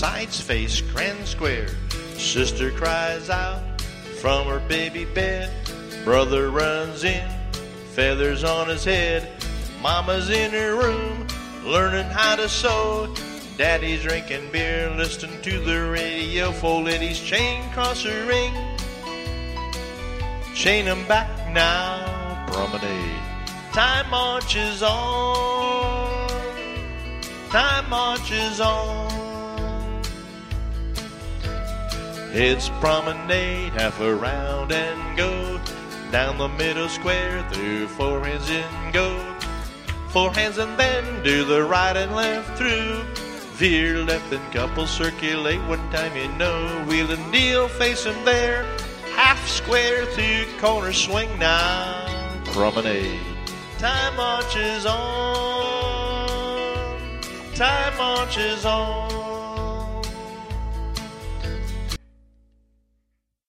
sides face grand square. Sister cries out from her baby bed. Brother runs in, feathers on his head. Mama's in her room, learning how to sew. Daddy's drinking beer, listening to the radio. Fold Eddie's chain across her ring. Chain him back now, promenade. Time marches on. Time marches on. It's promenade, half around and go. Down the middle square, through four hands and go. Four hands and then do the right and left through. Veer left and couples circulate. One time you know, wheel and deal, face him there. Half square through corner swing now. Promenade. Time marches on. Time marches on.